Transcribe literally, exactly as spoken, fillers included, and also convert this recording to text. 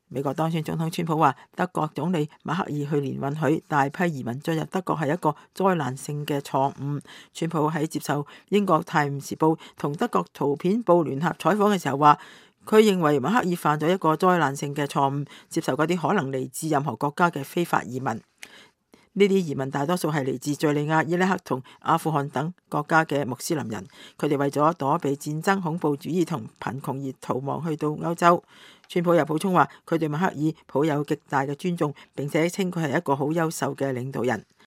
美國當選總統川普話，德國總理默克爾去年允許大批移民進入德國係一個災難性嘅錯誤。川普喺接受英國泰晤士報同德國圖片報聯合採訪嘅時候話，佢認為默克爾犯咗一個災難性嘅錯誤，接受嗰啲可能嚟自任何國家嘅非法移民。呢啲移民大多數係嚟自敘利亞、伊拉克同阿富汗等國家嘅穆斯林人，佢哋為咗躲避戰爭、恐怖主義同貧窮而逃亡去到歐洲。川普又補充話，佢對默克爾抱有極大嘅尊重，並且稱佢係一個好優秀嘅領導人。